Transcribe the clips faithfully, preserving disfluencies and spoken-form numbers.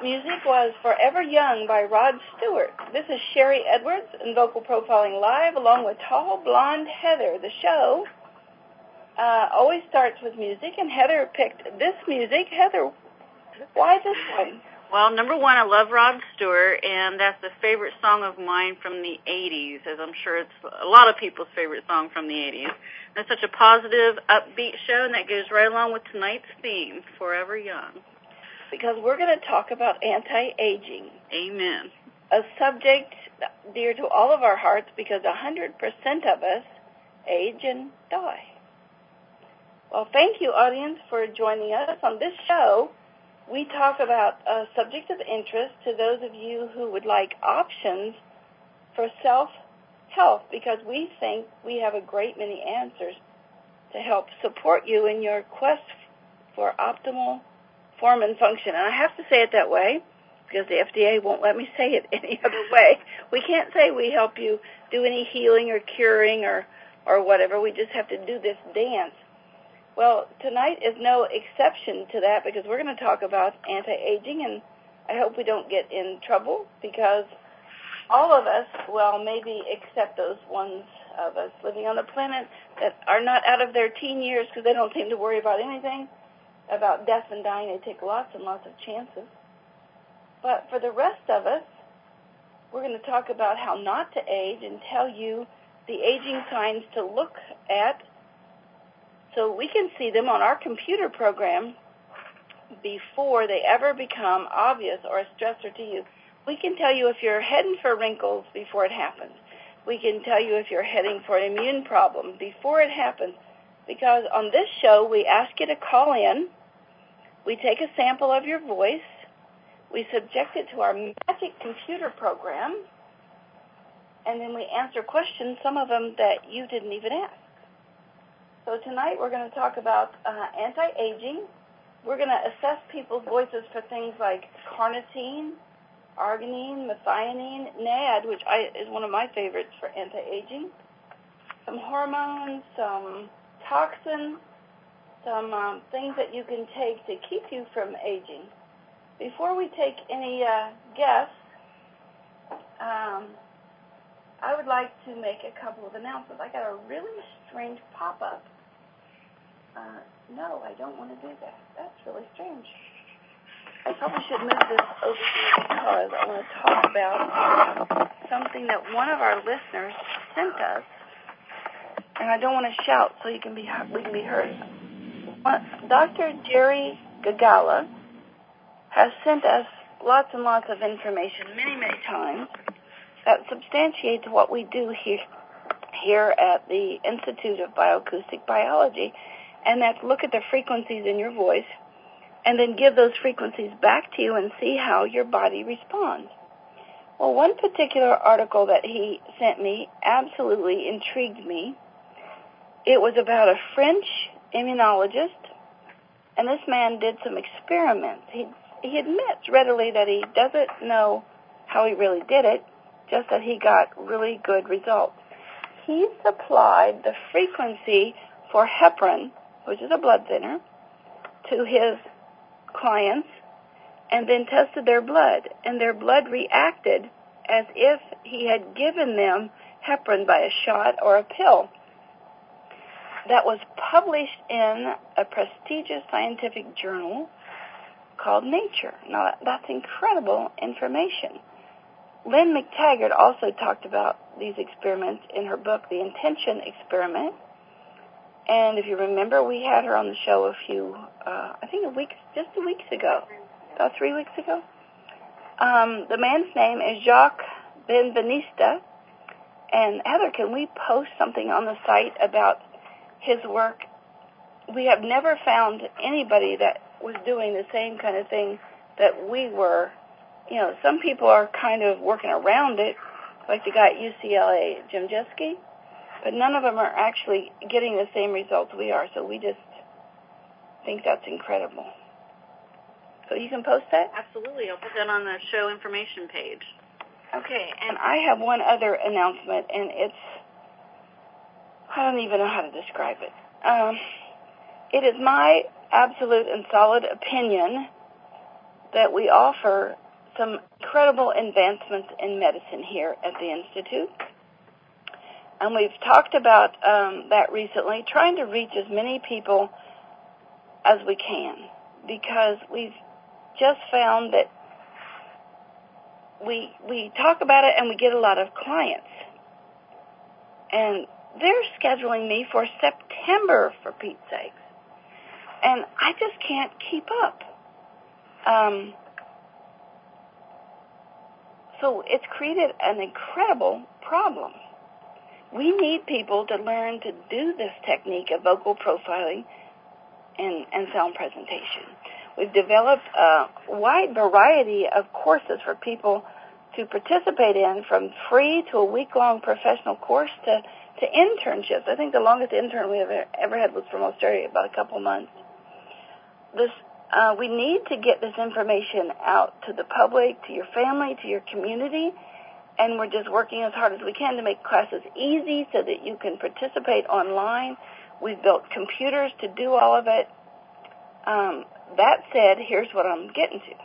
music was Forever Young by Rod Stewart. This is Sherry Edwards in Vocal Profiling Live along with tall, blonde Heather. The show uh, always starts with music, and Heather picked this music. Heather, why this one? Well, number one, I love Rod Stewart, and that's a favorite song of mine from the eighties, as I'm sure it's a lot of people's favorite song from the eighties. And it's such a positive, upbeat show, and that goes right along with tonight's theme, Forever Young. Because we're going to talk about anti-aging. Amen. A subject dear to all of our hearts because one hundred percent of us age and die. Well, thank you, audience, for joining us. On this show, we talk about a subject of interest to those of you who would like options for self-health because we think we have a great many answers to help support you in your quest for optimal form and function. And I have to say it that way because the F D A won't let me say it any other way. We can't say we help you do any healing or curing or, or whatever. We just have to do this dance. Well, tonight is no exception to that because we're going to talk about anti-aging, and I hope we don't get in trouble because all of us, well, maybe except those ones of us living on the planet that are not out of their teen years because they don't seem to worry about anything, about death and dying. They take lots and lots of chances. But for the rest of us, we're going to talk about how not to age and tell you the aging signs to look at so we can see them on our computer program before they ever become obvious or a stressor to you. We can tell you if you're heading for wrinkles before it happens. We can tell you if you're heading for an immune problem before it happens. Because on this show, we ask you to call in. We take a sample of your voice. We subject it to our magic computer program. And then we answer questions, some of them that you didn't even ask. So tonight we're going to talk about uh, anti-aging. We're going to assess people's voices for things like carnitine, arginine, methionine, N A D, which I, is one of my favorites for anti-aging, some hormones, some toxins, some um, things that you can take to keep you from aging. Before we take any uh, guests, um, I would like to make a couple of announcements. I got a really strange pop-up. Uh, no, I don't want to do that. That's really strange. I probably should move this over here because I want to talk about something that one of our listeners sent us, and I don't want to shout so you can be we can be heard. Doctor Jerry Gagala has sent us lots and lots of information many, many times that substantiates what we do here, here at the Institute of Bioacoustic Biology, and that's look at the frequencies in your voice and then give those frequencies back to you and see how your body responds. Well, one particular article that he sent me absolutely intrigued me. It was about a French immunologist, and this man did some experiments. He, he admits readily that he doesn't know how he really did it, just that he got really good results. He supplied the frequency for heparin, which is a blood thinner, to his clients and then tested their blood, and their blood reacted as if he had given them heparin by a shot or a pill. That was published in a prestigious scientific journal called Nature. Now, that's incredible information. Lynn McTaggart also talked about these experiments in her book, The Intention Experiment. And if you remember, we had her on the show a few, uh, I think a week, just a weeks ago, about three weeks ago. Um, the man's name is Jacques Benveniste. And Heather, can we post something on the site about his work? We have never found anybody that was doing the same kind of thing that we were. You know, some people are kind of working around it, like the guy at U C L A, Jim Jeske, but none of them are actually getting the same results we are, so we just think that's incredible. So you can post that? Absolutely. I'll put that on the show information page. Okay, and I have one other announcement, and it's, I don't even know how to describe it. Um, it is my absolute and solid opinion that we offer some incredible advancements in medicine here at the Institute. And we've talked about um, that recently, trying to reach as many people as we can, because we've just found that we we talk about it and we get a lot of clients. And they're scheduling me for September, for Pete's sakes. And I just can't keep up. Um, so it's created an incredible problem. We need people to learn to do this technique of vocal profiling and, and sound presentation. We've developed a wide variety of courses for people to participate in, from free to a week-long professional course to, to internships. I think the longest intern we ever, ever had was from Australia, about a couple months. This, uh, we need to get this information out to the public, to your family, to your community, and we're just working as hard as we can to make classes easy so that you can participate online. We've built computers to do all of it. Um, that said, here's what I'm getting to.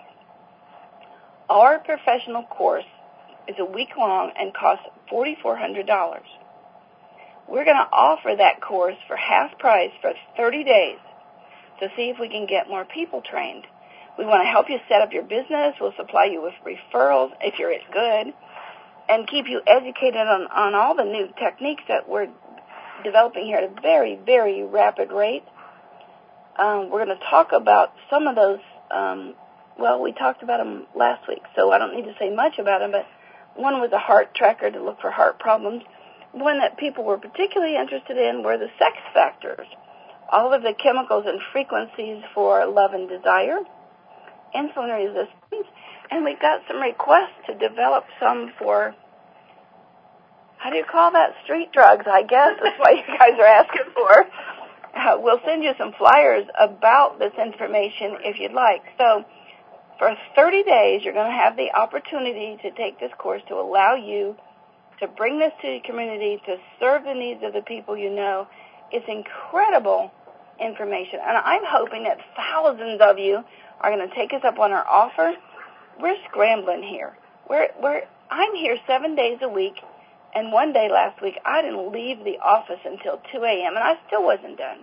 Our professional course is a week long and costs four thousand four hundred dollars. We're going to offer that course for half price for thirty days to see if we can get more people trained. We want to help you set up your business. We'll supply you with referrals if you're as good, and keep you educated on, on all the new techniques that we're developing here at a very, very rapid rate. Um, we're going to talk about some of those. Um, well, we talked about them last week, so I don't need to say much about them, but one was a heart tracker to look for heart problems. One that people were particularly interested in were the sex factors, all of the chemicals and frequencies for love and desire, insulin resistance, and we got some requests to develop some for, how do you call that, street drugs, I guess. That's what you guys are asking for. Uh, we'll send you some flyers about this information if you'd like. So for thirty days, you're going to have the opportunity to take this course to allow you to bring this to the community, to serve the needs of the people you know. It's incredible information, and I'm hoping that thousands of you are going to take us up on our offer. We're scrambling here. We're, we're, I'm here seven days a week, and one day last week I didn't leave the office until two a.m., and I still wasn't done.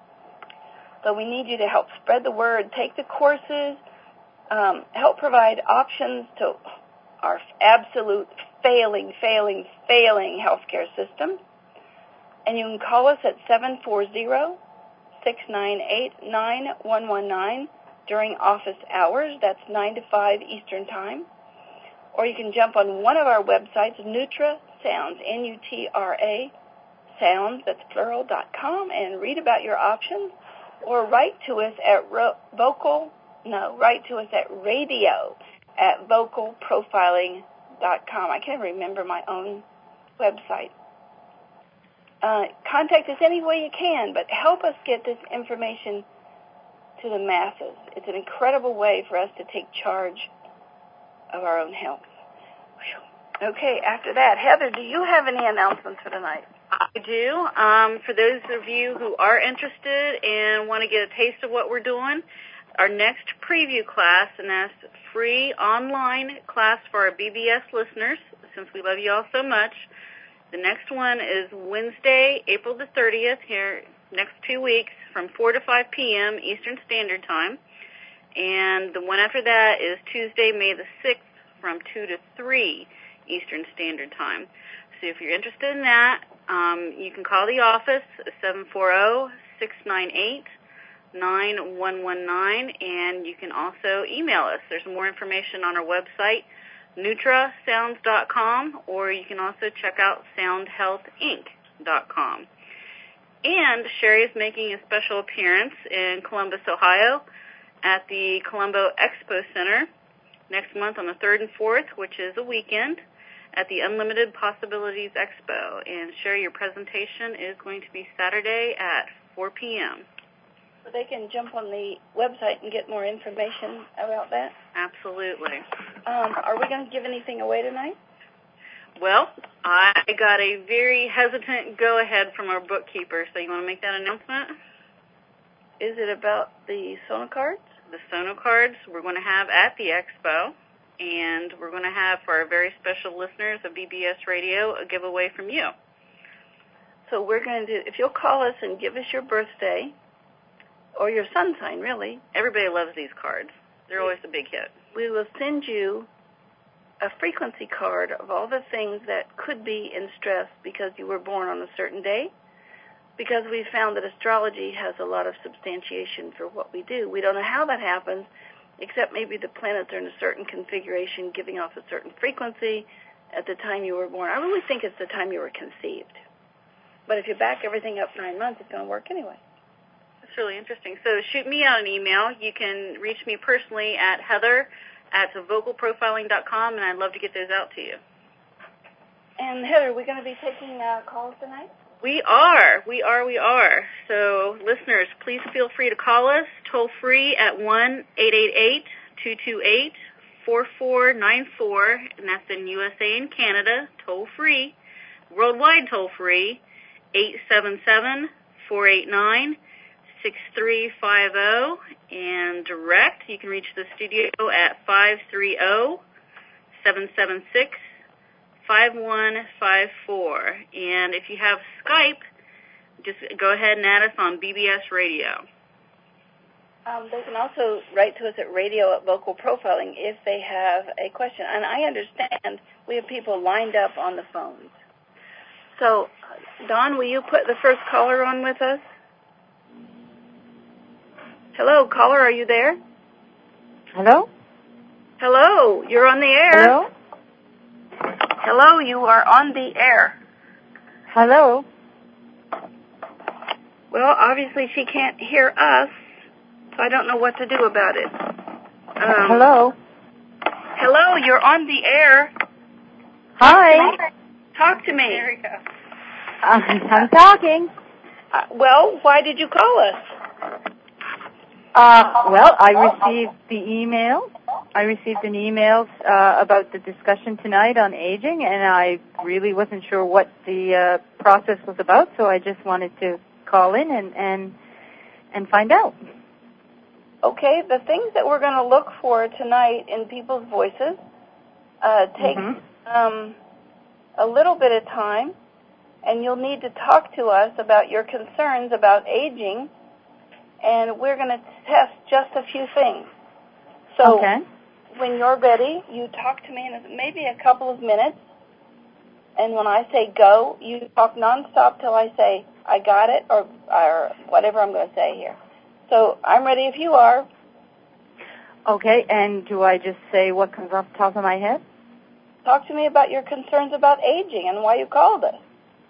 So we need you to help spread the word, take the courses, um, help provide options to our absolute failing, failing, failing healthcare system. And you can call us at seven four zero, six nine eight, nine one one nine during office hours. That's nine to five Eastern Time. Or you can jump on one of our websites, Nutra Sounds, N U T R A, sounds, that's plural, dot com, and read about your options. Or write to us at ro- vocal, no, write to us at radio at vocal profiling dot com. I can't remember my own website. Uh, contact us any way you can, but help us get this information to the masses. It's an incredible way for us to take charge of our own health. Whew. Okay, after that, Heather, do you have any announcements for tonight? I do. Um, for those of you who are interested and want to get a taste of what we're doing, our next preview class, and that's a free online class for our B B S listeners, since we love you all so much. The next one is Wednesday, April the thirtieth, here next two weeks, from four to five p.m. Eastern Standard Time. And the one after that is Tuesday, May the sixth, from two to three Eastern Standard Time. So if you're interested in that, um, you can call the office, seven four zero, six nine eight, nine one one nine, and you can also email us. There's more information on our website, nutra sounds dot com, or you can also check out sound health inc dot com. And Sherry is making a special appearance in Columbus, Ohio, at the Colombo Expo Center next month on the third and fourth, which is a weekend, at the Unlimited Possibilities Expo. And Sherry, your presentation is going to be Saturday at four p.m. So they can jump on the website and get more information about that? Absolutely. Um, are we going to give anything away tonight? Well, I got a very hesitant go-ahead from our bookkeeper, so you want to make that announcement? Is it about the Sono cards? the Sono cards we're going to have at the expo, and we're going to have, for our very special listeners of B B S Radio, a giveaway from you. So we're going to, if you'll call us and give us your birthday, or your sun sign, really. Everybody loves these cards. They're always a big hit. We will send you a frequency card of all the things that could be in stress because you were born on a certain day, because we found that astrology has a lot of substantiation for what we do. We don't know how that happens, except maybe the planets are in a certain configuration, giving off a certain frequency at the time you were born. I really think it's the time you were conceived. But if you back everything up nine months, it's going to work anyway. That's really interesting. So shoot me out an email. You can reach me personally at Heather at vocal profiling dot com, and I'd love to get those out to you. And Heather, are we going to be taking uh, calls tonight? We are. We are. We are. So listeners, please feel free to call us toll free at one eight eight eight, two two eight, four four nine four, and that's in U S A and Canada, toll free. Worldwide toll free, eight seven seven, four eight nine, six three five zero, and direct, you can reach the studio at five three zero, seven seven six, five one five four. And if you have Skype, just go ahead and add us on B B S Radio. Um, they can also write to us at radio at Vocal Profiling if they have a question. And I understand we have people lined up on the phones. So, Dawn, will you put the first caller on with us? Hello, caller, are you there? Hello? Hello, you're on the air. Hello? Hello, you are on the air. Hello? Well, obviously she can't hear us, so I don't know what to do about it. Um, Hello? Hello, you're on the air. Hi. Talk to me. There we go. Uh, I'm talking. Uh, well, why did you call us? Uh, well, I received the email. I received an email uh, about the discussion tonight on aging, and I really wasn't sure what the uh, process was about, so I just wanted to call in and and, and find out. Okay, the things that we're going to look for tonight in people's voices uh, take Mm-hmm. um, a little bit of time, and you'll need to talk to us about your concerns about aging, and we're going to test just a few things. So okay. when you're ready, you talk to me in maybe a couple of minutes, and when I say go, you talk nonstop till I say, I got it, or, or whatever I'm going to say here. So I'm ready if you are. Okay, and do I just say what comes off the top of my head? Talk to me about your concerns about aging and why you called us.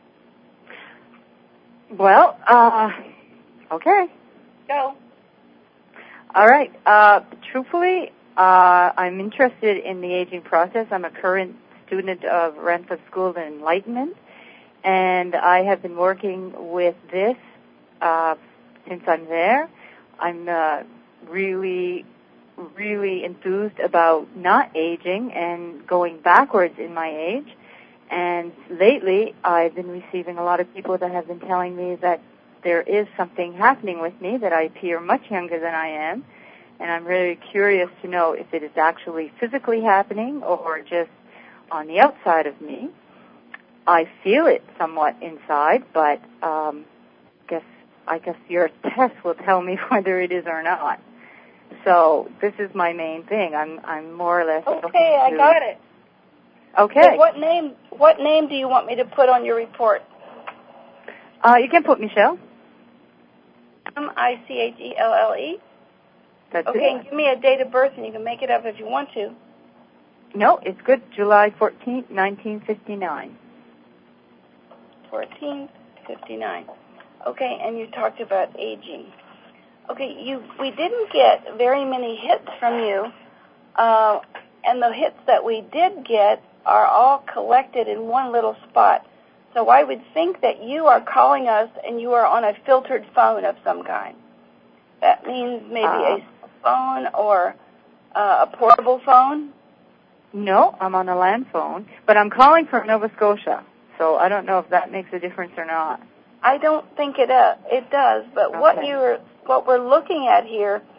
Well, uh, okay. Go. All right. Uh, truthfully, uh, I'm interested in the aging process. I'm a current student of Ranford School of Enlightenment, and I have been working with this uh, since I'm there. I'm uh, really, really enthused about not aging and going backwards in my age. And lately, I've been receiving a lot of people that have been telling me that there is something happening with me, that I appear much younger than I am. And I'm really curious to know if it is actually physically happening or just on the outside of me. I feel it somewhat inside, but um, guess I guess your test will tell me whether it is or not. So this is my main thing. I'm I'm more or less. Okay, I to, got it. Okay. So what name? What name do you want me to put on your report? Uh, you can put Michelle. M I C H E L L E. That's okay, it. and give me a date of birth, and you can make it up if you want to. No, it's good. July fourteenth, nineteen fifty-nine. fourteen fifty-nine. Okay, and you talked about aging. Okay, you we didn't get very many hits from you, uh, and the hits that we did get are all collected in one little spot. So I would think that you are calling us and you are on a filtered phone of some kind. That means maybe uh, a phone or uh, a portable phone? No, I'm on a land phone, but I'm calling from Nova Scotia, so I don't know if that makes a difference or not. I don't think it uh, it does, but Okay. what you're what we're looking at here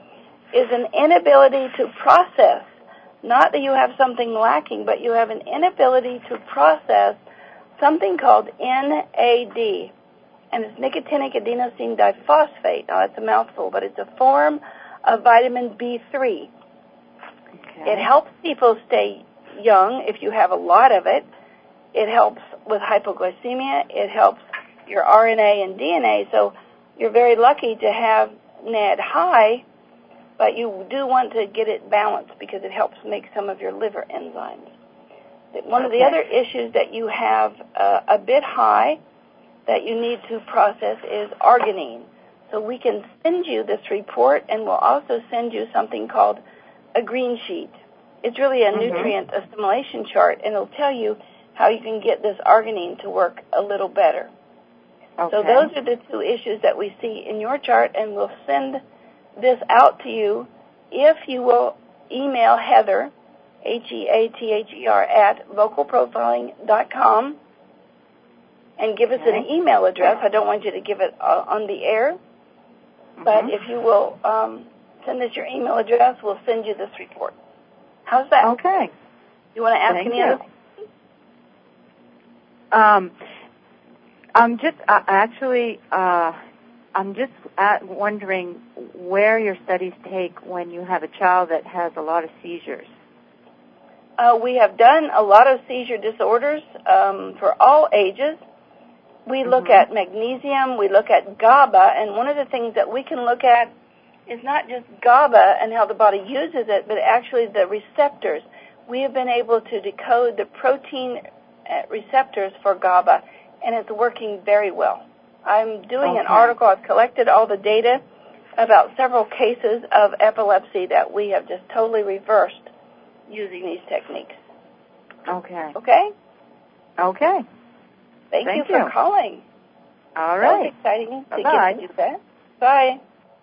is an inability to process. Not that you have something lacking, but you have an inability to process something called N A D, and it's nicotinic adenosine diphosphate. Now, that's a mouthful, but it's a form of vitamin B three. Okay. It helps people stay young if you have a lot of it. It helps with hypoglycemia. It helps your R N A and D N A, so you're very lucky to have N A D high, but you do want to get it balanced because it helps make some of your liver enzymes. One okay. of the other issues that you have uh, a bit high that you need to process is arginine. So we can send you this report, and we'll also send you something called a green sheet. It's really a mm-hmm. nutrient assimilation chart, and it'll tell you how you can get this arginine to work a little better. Okay. So those are the two issues that we see in your chart, and we'll send this out to you if you will email Heather, H E A T H E R, at vocal profiling dot com and give us okay. an email address. I don't want you to give it uh, on the air, mm-hmm. but if you will um, send us your email address, we'll send you this report. How's that? Okay. You want to ask Thank any you. other questions? Um, I'm just uh, actually, uh, I'm just at wondering where your studies take when you have a child that has a lot of seizures. Uh, we have done a lot of seizure disorders um, for all ages. We look mm-hmm. at magnesium, we look at GABA, and one of the things that we can look at is not just GABA and how the body uses it, but actually the receptors. We have been able to decode the protein receptors for GABA, and it's working very well. I'm doing okay. an article. I've collected all the data about several cases of epilepsy that we have just totally reversed using these techniques. Okay. Okay? Okay. Thank, Thank you for you. calling. All right. That was exciting to Bye-bye. get to do that. Bye.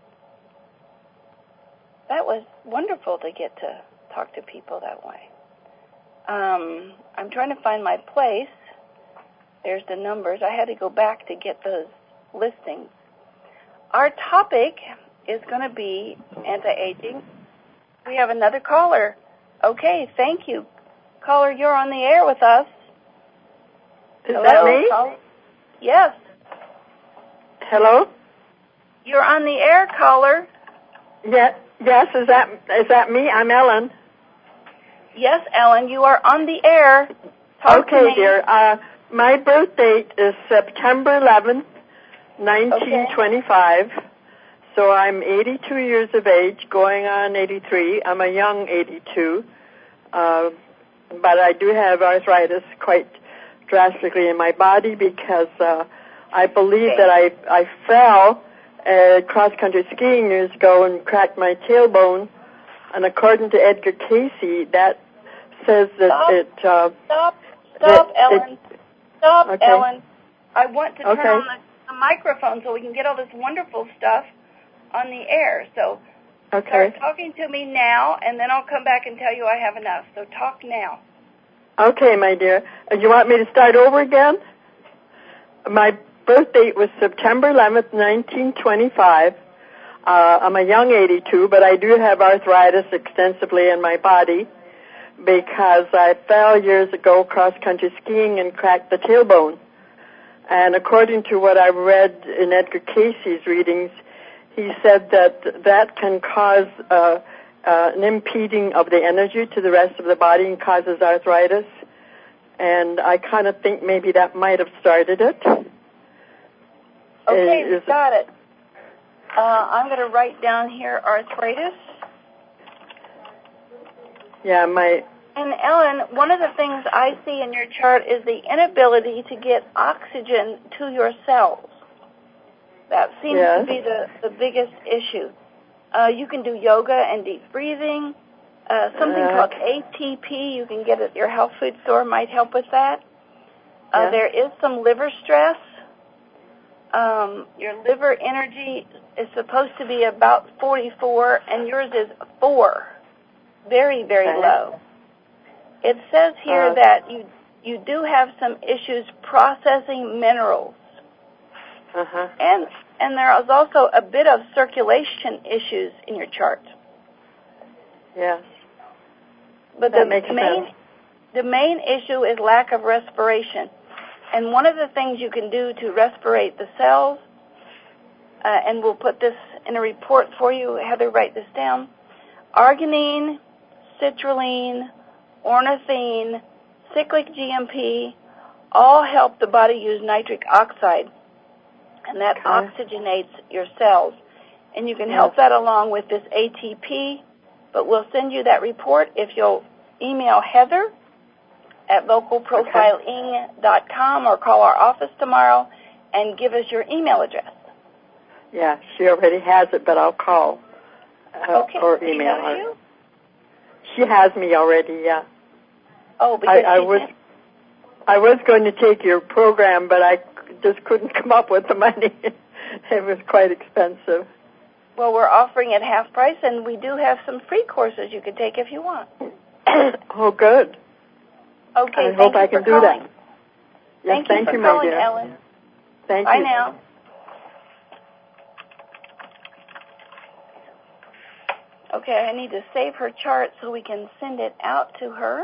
That was wonderful to get to talk to people that way. Um, I'm trying to find my place. There's the numbers. I had to go back to get those listings. Our topic is going to be anti-aging. We have another caller. Okay, thank you. Caller, you're on the air with us. Is Hello? that me? Caller? Yes. Hello? You're on the air, caller. Yeah, yes, is that is that me? I'm Ellen. Yes, Ellen, you are on the air. Talk okay, to me. dear. Uh, my birth date is September eleventh, nineteen twenty-five. Okay. So I'm eighty-two years of age, going on eighty-three. I'm a young eighty-two. Uh, but I do have arthritis quite drastically in my body because uh, I believe okay. that I, I fell uh, cross-country skiing years ago and cracked my tailbone. And according to Edgar Casey, that says that stop. it... Uh, stop, stop, that Ellen. It, stop, okay. Ellen. I want to turn okay. on the, the microphone so we can get all this wonderful stuff on the air. So okay. start talking to me now, and then I'll come back and tell you I have enough. So talk now. Okay, my dear. Uh, you want me to start over again? My birth date was September eleventh, nineteen twenty-five. Uh, I'm a young eighty-two, but I do have arthritis extensively in my body because I fell years ago cross-country skiing and cracked the tailbone. And according to what I read in Edgar Casey's readings, he said that that can cause uh, uh, an impeding of the energy to the rest of the body and causes arthritis. And I kind of think maybe that might have started it. Okay, Is, got it. Uh, I'm going to write down here arthritis. Yeah, my... And Ellen, one of the things I see in your chart is the inability to get oxygen to your cells. That seems yes. to be the, the biggest issue. Uh, you can do yoga and deep breathing. Uh, something uh, called A T P you can get at your health food store might help with that. Uh, yeah. There is some liver stress. Um, your liver energy is supposed to be about forty-four, and yours is four. Very, very okay. low. It says here uh, that you you do have some issues processing minerals. Uh-huh. And and there is also a bit of circulation issues in your chart. Yes. But that the makes main, sense. the main issue is lack of respiration. And one of the things you can do to respirate the cells, uh, and we'll put this in a report for you, Heather, write this down, arginine, citrulline, ornithine, cyclic G M P, all help the body use nitric oxide, and that okay. oxygenates your cells. And you can help yes. that along with this A T P, but we'll send you that report if you'll email Heather at vocal profiling dot com or call our office tomorrow and give us your email address. Yeah, she already has it, but I'll call uh, okay. or She email knows her. You? She has me already, yeah. Oh, because I, I she was sent... I was going to take your program, but I just couldn't come up with the money. It was quite expensive. Well, we're offering it half price, and we do have some free courses you can take if you want. Oh, good. Okay, I thank hope you I can for do calling. that. Yes, thank, thank you for you, calling, my dear. Ellen. Thank Bye you. now. Okay, I need to save her chart so we can send it out to her.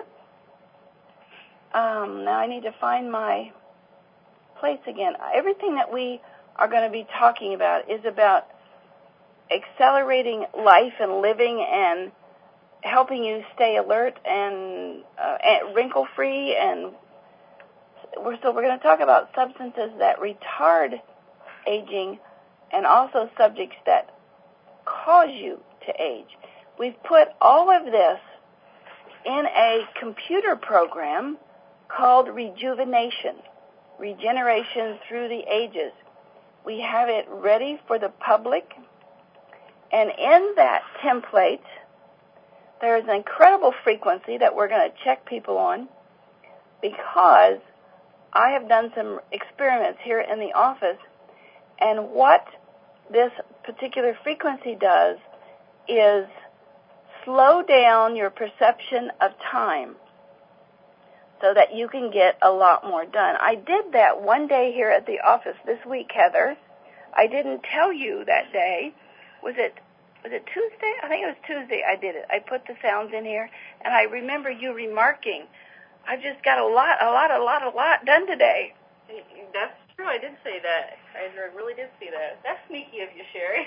Um, now I need to find my place again. Everything that we are going to be talking about is about accelerating life and living and helping you stay alert and, uh, and wrinkle-free. And we're, so we're going to talk about substances that retard aging and also subjects that cause you to age. We've put all of this in a computer program called Rejuvenation, Regeneration Through the Ages. We have it ready for the public, and in that template, there is an incredible frequency that we're going to check people on because I have done some experiments here in the office, and what this particular frequency does is slow down your perception of time so that you can get a lot more done. I did that one day here at the office this week, Heather. I didn't tell you that day. Was it was it Tuesday? I think it was Tuesday I did it. I put the sounds in here, and I remember you remarking, I've just got a lot, a lot, a lot, a lot done today. That's true. I did say that. I really did see that. That's sneaky of you, Sherry.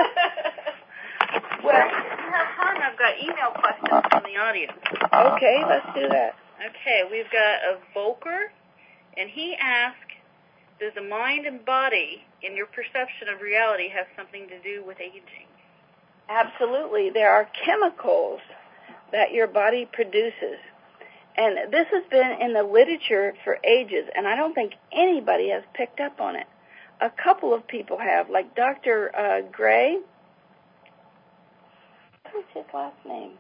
Well, if you have time, I've got email questions from the audience. Okay, let's do that. Okay, we've got a Volker, and he asked, does the mind and body in your perception of reality have something to do with aging? Absolutely. There are chemicals that your body produces. And this has been in the literature for ages, and I don't think anybody has picked up on it. A couple of people have, like Doctor Uh, Gray. What's his last name?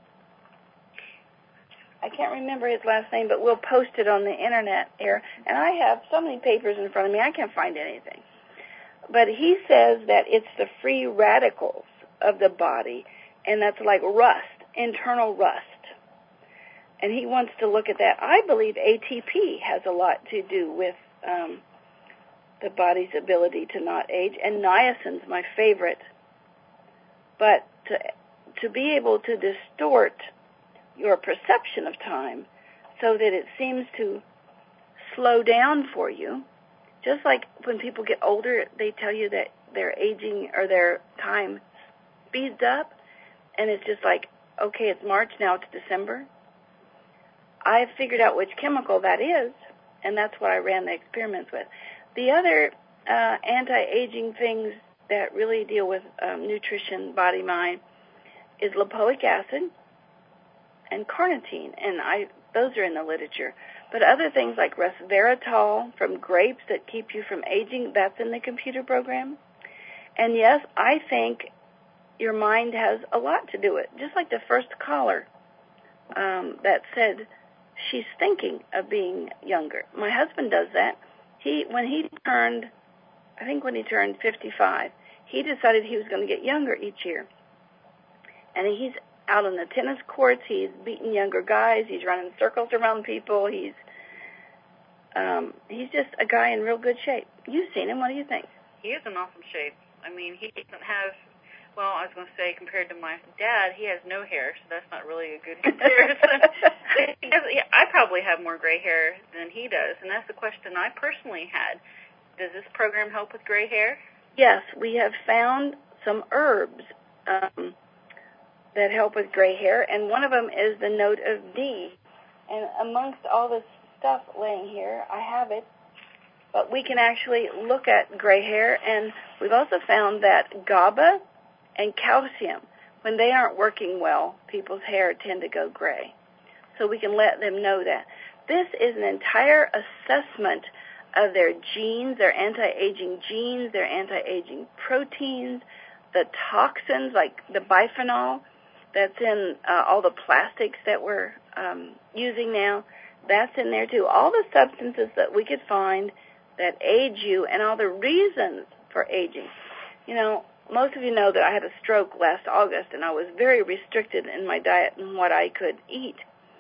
I can't remember his last name, but we'll post it on the internet here. And I have so many papers in front of me, I can't find anything. But he says that it's the free radicals of the body, and that's like rust, internal rust. And he wants to look at that. I believe A T P has a lot to do with um, the body's ability to not age, and niacin's my favorite. But to, to be able to distort your perception of time so that it seems to slow down for you, just like when people get older, they tell you that their aging or their time speeds up, and it's just like, okay, it's March, now it's December. I've figured out which chemical that is, and that's what I ran the experiments with. The other uh, anti-aging things that really deal with um, nutrition, body, mind, is lipoic acid and carnitine, and I those are in the literature. But other things like resveratrol from grapes that keep you from aging, that's in the computer program. And yes, I think your mind has a lot to do with it. Just like the first caller um, that said she's thinking of being younger. My husband does that. He when he turned, I think when he turned fifty-five, he decided he was going to get younger each year. And he's out on the tennis courts. He's beating younger guys. He's running circles around people. He's um, he's just a guy in real good shape. You've seen him. What do you think? He is in awesome shape. I mean, he doesn't have Well, I was going to say, compared to my dad, he has no hair, so that's not really a good comparison. He does, I probably have more gray hair than he does, and that's the question I personally had. Does this program help with gray hair? Yes, we have found some herbs um, that help with gray hair, and one of them is the note of D. And amongst all this stuff laying here, I have it, but we can actually look at gray hair, and we've also found that GABA and calcium, when they aren't working well, people's hair tend to go gray. So we can let them know that. This is an entire assessment of their genes, their anti-aging genes, their anti-aging proteins, the toxins like the bisphenol that's in uh, all the plastics that we're um, using now. That's in there too. All the substances that we could find that age you and all the reasons for aging. You know, most of you know that I had a stroke last August, and I was very restricted in my diet and what I could eat.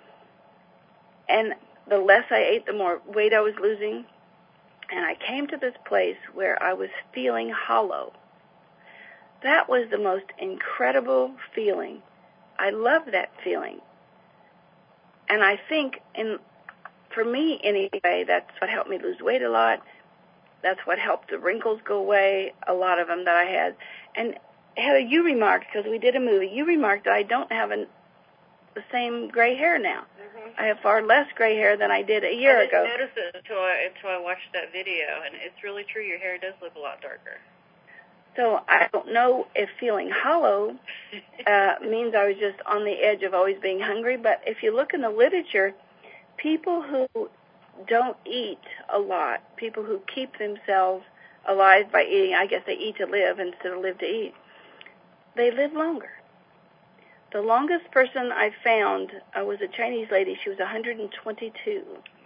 And the less I ate, the more weight I was losing. And I came to this place where I was feeling hollow. That was the most incredible feeling. I love that feeling. And I think, in, for me anyway, that's what helped me lose weight a lot. That's what helped the wrinkles go away, a lot of them that I had. And Heather, you remarked, because we did a movie, you remarked that I don't have an, the same gray hair now. Mm-hmm. I have far less gray hair than I did a year I ago. didn't notice it until I, until I watched that video, and it's really true. Your hair does look a lot darker. So I don't know if feeling hollow uh, means I was just on the edge of always being hungry, but if you look in the literature, people who don't eat a lot, people who keep themselves alive by eating, I guess they eat to live instead of live to eat, they live longer. The longest person I found uh, was a Chinese lady. She was one hundred twenty-two.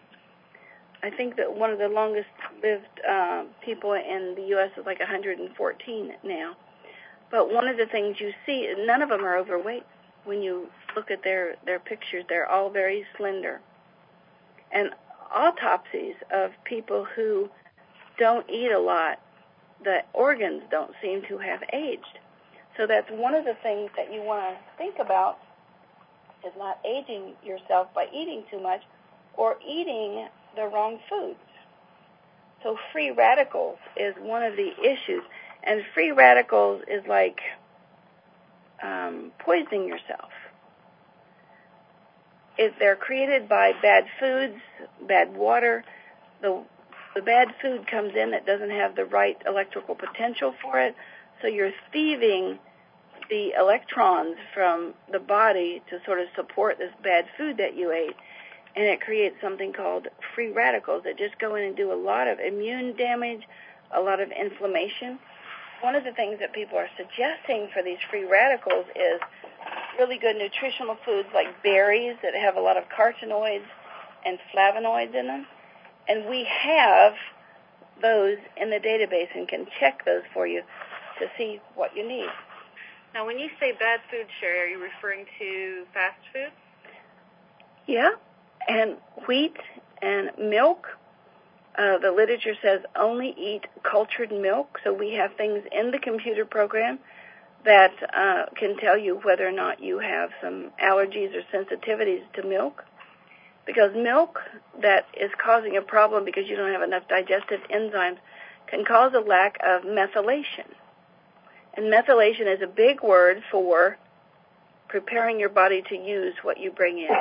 I think that one of the longest lived uh, people in the U S is like one hundred fourteen now. But one of the things you see, none of them are overweight. When you look at their, their pictures, they're all very slender. And autopsies of people who don't eat a lot, the organs don't seem to have aged. So that's one of the things that you want to think about, is not aging yourself by eating too much or eating the wrong foods. So free radicals is one of the issues. And free radicals is like um, poisoning yourself. If they're created by bad foods, bad water, the the bad food comes in that doesn't have the right electrical potential for it, so you're thieving the electrons from the body to sort of support this bad food that you ate, and it creates something called free radicals that just go in and do a lot of immune damage, a lot of inflammation. One of the things that people are suggesting for these free radicals is really good nutritional foods like berries that have a lot of carotenoids and flavonoids in them. And we have those in the database and can check those for you to see what you need. Now, when you say bad food, Sherry, are you referring to fast food? Yeah, and wheat and milk. Uh, the literature says only eat cultured milk, so we have things in the computer program that uh, can tell you whether or not you have some allergies or sensitivities to milk. Because milk that is causing a problem because you don't have enough digestive enzymes can cause a lack of methylation. And methylation is a big word for preparing your body to use what you bring in.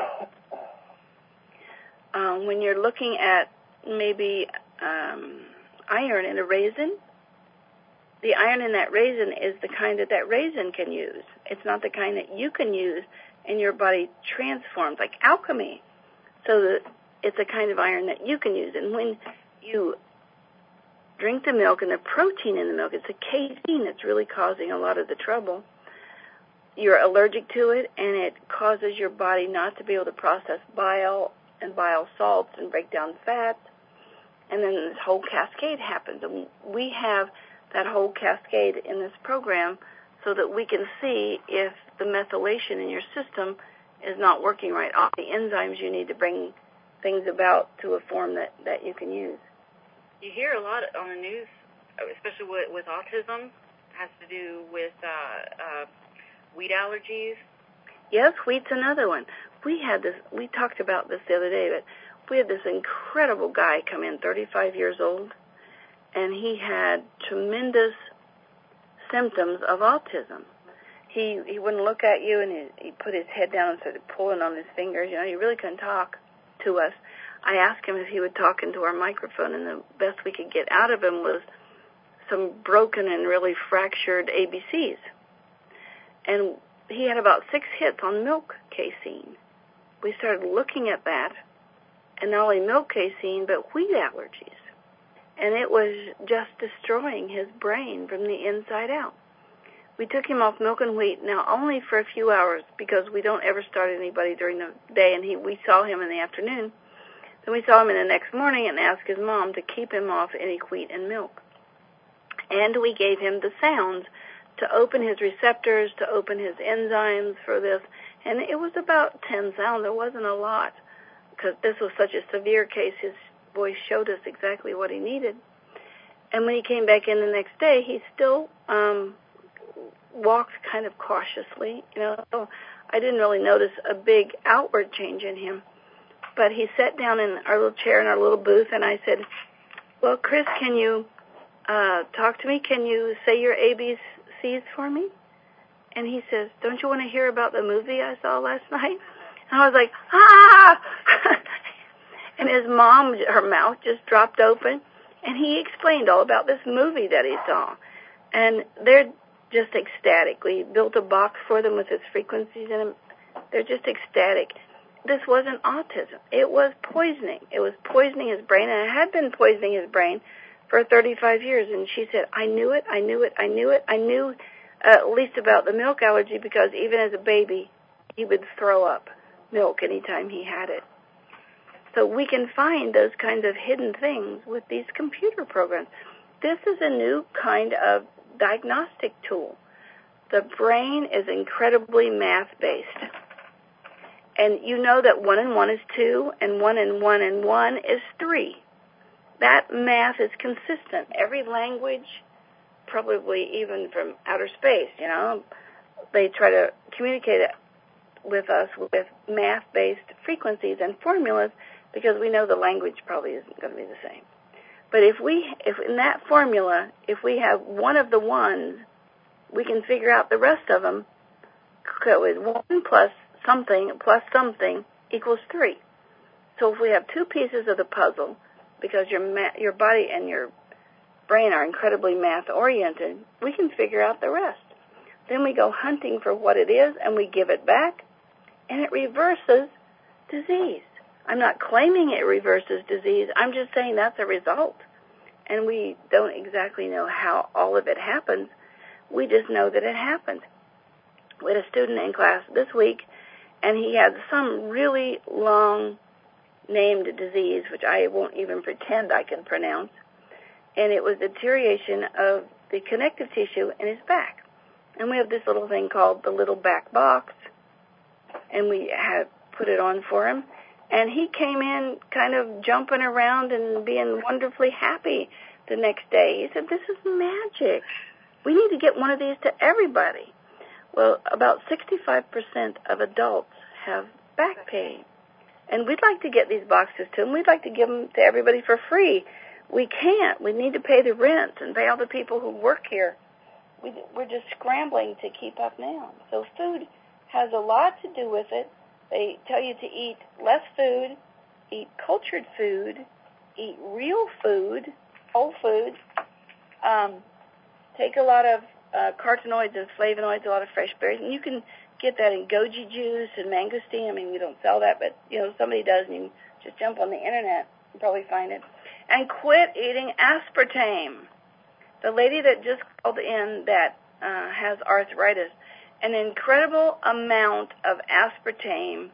Um, when you're looking at maybe um, iron in a raisin, the iron in that raisin is the kind that that raisin can use. It's not the kind that you can use and your body transforms, like alchemy. So that it's a kind of iron that you can use. And when you drink the milk and the protein in the milk, it's the casein that's really causing a lot of the trouble. You're allergic to it, and it causes your body not to be able to process bile and bile salts and break down fat. And then this whole cascade happens. And we have that whole cascade in this program so that we can see if the methylation in your system is not working right, all the enzymes you need to bring things about to a form that, that you can use. You hear a lot on the news, especially with, with autism, has to do with uh, uh, wheat allergies. Yes, wheat's another one. We had this. We talked about this the other day, but we had this incredible guy come in, thirty-five years old, and he had tremendous symptoms of autism. He he wouldn't look at you, and he, he put his head down and started pulling on his fingers. You know, he really couldn't talk to us. I asked him if he would talk into our microphone, and the best we could get out of him was some broken and really fractured A B Cs. And he had about six hits on milk casein. We started looking at that, and not only milk casein, but wheat allergies. And it was just destroying his brain from the inside out. We took him off milk and wheat, now only for a few hours, because we don't ever start anybody during the day, and he, we saw him in the afternoon. Then we saw him in the next morning and asked his mom to keep him off any wheat and milk. And we gave him the sounds to open his receptors, to open his enzymes for this. And it was about ten sounds. There wasn't a lot, because this was such a severe case. His voice showed us exactly what he needed. And when he came back in the next day, he still um, walked kind of cautiously. You know, so I didn't really notice a big outward change in him. But he sat down in our little chair in our little booth, and I said, well, Chris, can you uh, talk to me? Can you say your A B Cs for me? And he says, don't you want to hear about the movie I saw last night? And I was like, ah! And his mom, her mouth just dropped open, and he explained all about this movie that he saw. And they're just ecstatic. We built a box for them with his frequencies in them. They're just ecstatic. This wasn't autism. It was poisoning. It was poisoning his brain, and it had been poisoning his brain for thirty-five years. And she said, I knew it, I knew it, I knew it. I knew uh, at least about the milk allergy, because even as a baby, he would throw up milk anytime he had it. So we can find those kinds of hidden things with these computer programs. This is a new kind of diagnostic tool. The brain is incredibly math-based. And you know that one and one is two, and one and one and one is three. That math is consistent. Every language, probably even from outer space, you know, they try to communicate it with us with math-based frequencies and formulas, because we know the language probably isn't going to be the same. But if we, if in that formula, if we have one of the ones, we can figure out the rest of them. With one plus something plus something equals three. So if we have two pieces of the puzzle, because your ma- your body and your brain are incredibly math-oriented, we can figure out the rest. Then we go hunting for what it is, and we give it back, and it reverses disease. I'm not claiming it reverses disease. I'm just saying that's a result. And we don't exactly know how all of it happens. We just know that it happens. We had a student in class this week, and he had some really long-named disease, which I won't even pretend I can pronounce, and it was deterioration of the connective tissue in his back. And we have this little thing called the little back box, and we had put it on for him, and he came in kind of jumping around and being wonderfully happy the next day. He said, this is magic. We need to get one of these to everybody. Well, about sixty-five percent of adults have back pain. And we'd like to get these boxes to them. We'd like to give them to everybody for free. We can't. We need to pay the rent and pay all the people who work here. We, we're just scrambling to keep up now. So food has a lot to do with it. They tell you to eat less food, eat cultured food, eat real food, whole food, um, take a lot of uh, carotenoids and flavonoids, a lot of fresh berries, and you can get that in goji juice and mangosteen. I mean, we don't sell that, but, you know, somebody does, and you just jump on the Internet and probably find it. And quit eating aspartame. The lady that just called in that uh, has arthritis, an incredible amount of aspartame,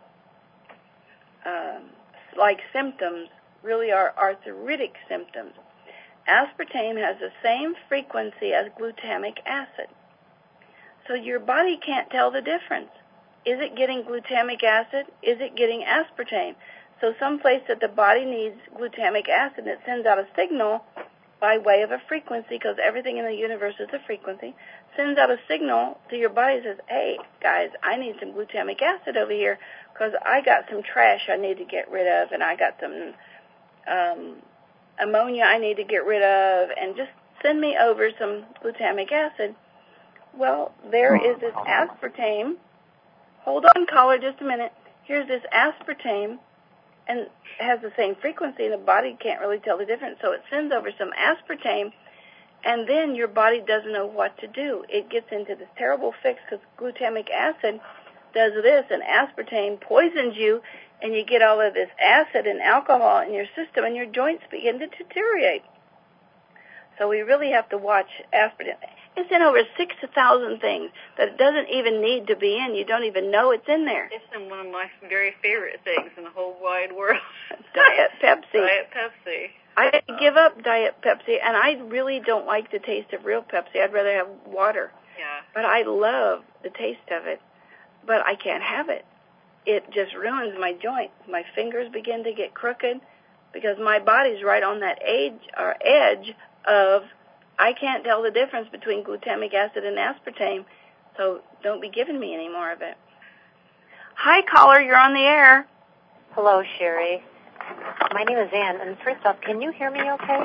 um, like symptoms, really are arthritic symptoms. Aspartame has the same frequency as glutamic acid. So your body can't tell the difference. Is it getting glutamic acid? Is it getting aspartame? So someplace that the body needs glutamic acid, it sends out a signal, by way of a frequency, because everything in the universe is a frequency, sends out a signal to your body that says, hey, guys, I need some glutamic acid over here because I got some trash I need to get rid of, and I got some um, ammonia I need to get rid of, and just send me over some glutamic acid. Well, there is this aspartame. Hold on, caller, just a minute. Here's this aspartame, and it has the same frequency, and the body can't really tell the difference. So it sends over some aspartame, and then your body doesn't know what to do. It gets into this terrible fix because glutamic acid does this, and aspartame poisons you, and you get all of this acid and alcohol in your system, and your joints begin to deteriorate. So we really have to watch aspartame. It's in over six thousand things that it doesn't even need to be in. You don't even know it's in there. It's in one of my very favorite things in the whole wide world. Diet Pepsi. Diet Pepsi. I give up Diet Pepsi, and I really don't like the taste of real Pepsi. I'd rather have water. Yeah. But I love the taste of it. But I can't have it. It just ruins my joints. My fingers begin to get crooked because my body's right on that age or edge of I can't tell the difference between glutamic acid and aspartame, so don't be giving me any more of it. Hi, caller, you're on the air. Hello, Sherry. My name is Ann, and first off, can you hear me okay?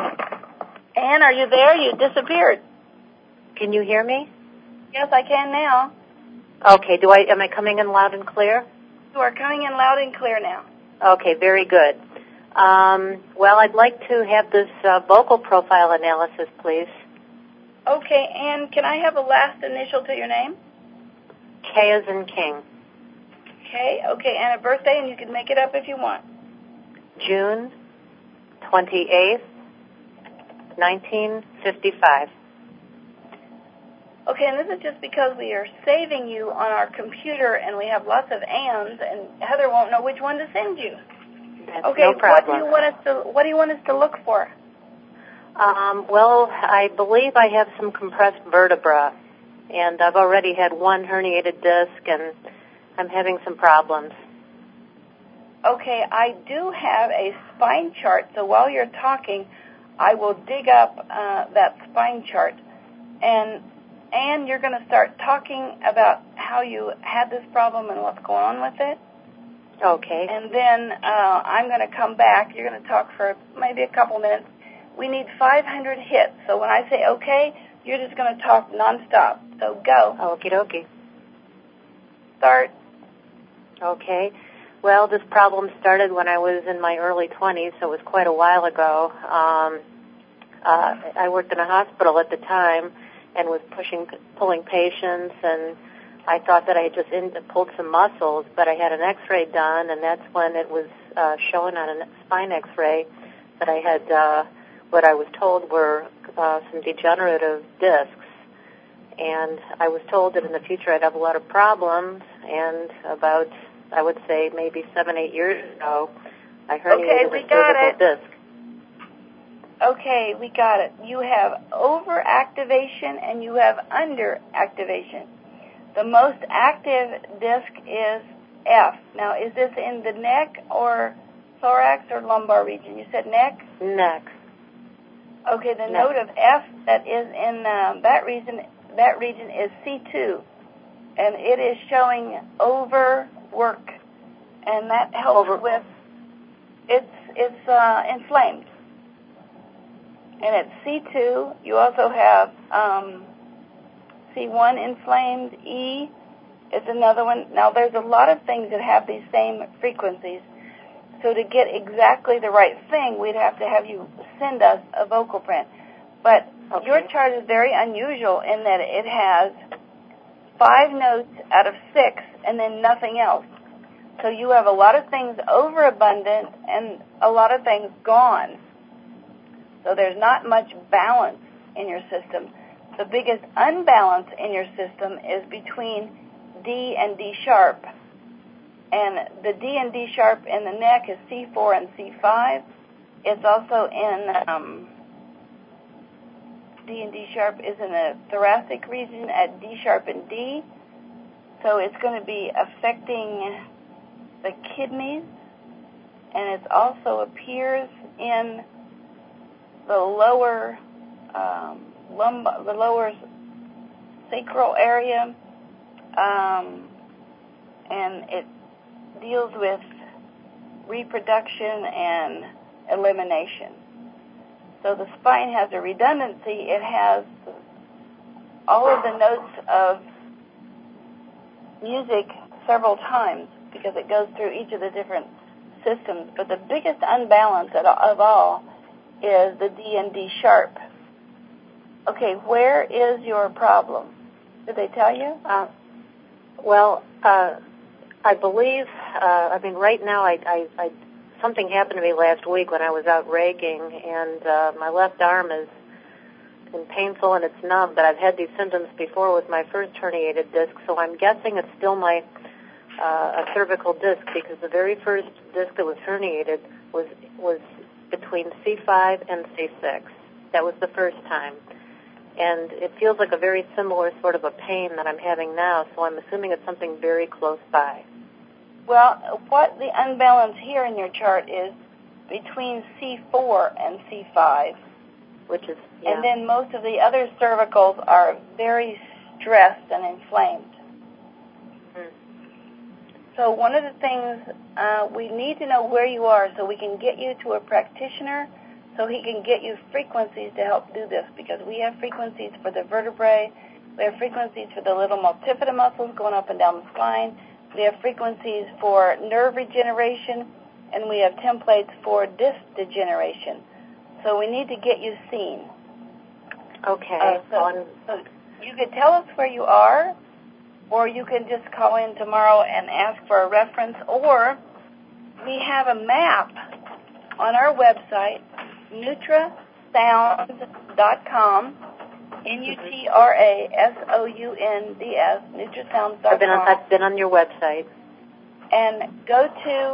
Ann, are you there? You disappeared. Can you hear me? Yes, I can now. Okay, do I? Am I coming in loud and clear? You are coming in loud and clear now. Okay, very good. Um, well, I'd like to have this uh, vocal profile analysis, please. Okay, and can I have a last initial to your name? K as in King. K, okay, and a birthday, and you can make it up if you want. June twenty-eighth, nineteen fifty-five. Okay, and this is just because we are saving you on our computer, and we have lots of ands, and Heather won't know which one to send you. That's okay, no problem. what do you want us to what do you want us to look for? Um, well, I believe I have some compressed vertebra, and I've already had one herniated disc, and I'm having some problems. Okay, I do have a spine chart, so while you're talking, I will dig up uh, that spine chart, and and you're going to start talking about how you had this problem and what's going on with it. Okay. And then uh, I'm going to come back. You're going to talk for maybe a couple minutes. We need five hundred hits. So when I say okay, you're just going to talk nonstop. So go. Okie dokie. Start. Okay. Well, this problem started when I was in my early twenties, so it was quite a while ago. Um, uh, I worked in a hospital at the time and was pushing, pulling patients, and I thought that I had just in, pulled some muscles, but I had an X-ray done, and that's when it was uh, shown on a spine X-ray that I had uh, what I was told were uh, some degenerative discs. And I was told that in the future I'd have a lot of problems, and about, I would say, maybe seven, eight years ago, I herniated okay, we a got cervical it. disc. Okay, we got it. You have overactivation and you have underactivation. The most active disc is F. Now, is this in the neck or thorax or lumbar region? You said neck? Neck. Okay, the neck. node of F that is in um, that region, that region is C two, and it is showing overwork, and that helps Over- with it's it's uh, inflamed. And at C two, you also have um, C one inflamed, E is another one. Now, there's a lot of things that have these same frequencies. So to get exactly the right thing, we'd have to have you send us a vocal print. But okay. Your chart is very unusual in that it has five notes out of six and then nothing else. So you have a lot of things overabundant and a lot of things gone. So there's not much balance in your system. The biggest unbalance in your system is between D and D sharp. And the D and D sharp in the neck is C four and C five. It's also in, um, D and D sharp is in the thoracic region at D sharp and D. So it's going to be affecting the kidneys. And it also appears in the lower um, lumbar, the lower sacral area, um, and it deals with reproduction and elimination. So the spine has a redundancy. It has all of the notes of music several times because it goes through each of the different systems. But the biggest unbalance of all is the D and D sharp. Okay, where is your problem? Did they tell you? Uh, well, uh, I believe, uh, I mean, right now, I, I, I, something happened to me last week when I was out raking, and uh, my left arm is been painful and it's numb, but I've had these symptoms before with my first herniated disc, so I'm guessing it's still my uh, a cervical disc, because the very first disc that was herniated was was between C five and C six. That was the first time. And it feels like a very similar sort of a pain that I'm having now, so I'm assuming it's something very close by. Well, what the unbalance here in your chart is between C four and C five. Which is, yeah. And then most of the other cervicals are very stressed and inflamed. Mm. So one of the things, uh, we need to know where you are so we can get you to a practitioner so he can get you frequencies to help do this, because we have frequencies for the vertebrae, we have frequencies for the little multifida muscles going up and down the spine, we have frequencies for nerve regeneration, and we have templates for disc degeneration. So we need to get you seen. Okay. Uh, so, so you could tell us where you are, or you can just call in tomorrow and ask for a reference, or we have a map on our website, nutra sound dot com, N U T R A S O U N D S, nutrasounds dot com. I've been on, I've been on your website. And go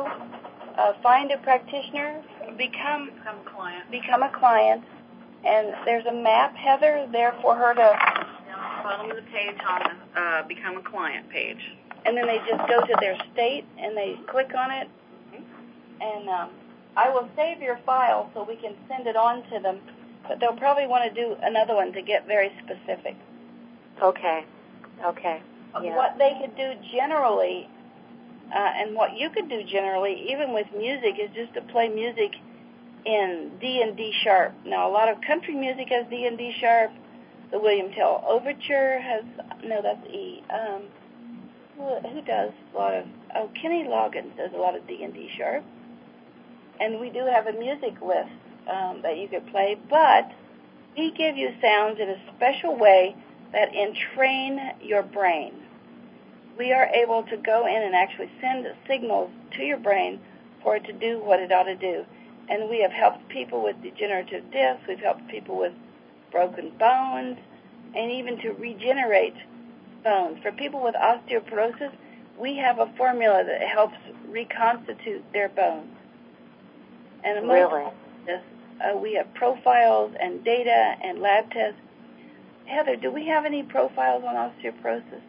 to uh, find a practitioner, become, become a client. Become a client, and there's a map, Heather, there for her to... Down at the bottom of the page on the uh, Become a Client page. And then they just go to their state, and they click on it, mm-hmm. and um, I will save your file so we can send it on to them, but they'll probably want to do another one to get very specific. Okay. Okay. Yeah. What they could do generally, uh, and what you could do generally, even with music, is just to play music in D and D sharp. Now, a lot of country music has D and D sharp. The William Tell Overture has, no, that's E. Um, who does a lot of, oh, Kenny Loggins does a lot of D and D sharp. And we do have a music list um, that you could play, but we give you sounds in a special way that entrain your brain. We are able to go in and actually send signals to your brain for it to do what it ought to do. And we have helped people with degenerative discs, we've helped people with broken bones, and even to regenerate bones. For people with osteoporosis, we have a formula that helps reconstitute their bones. And among really? this, uh, we have profiles and data and lab tests. Heather, do we have any profiles on osteoporosis?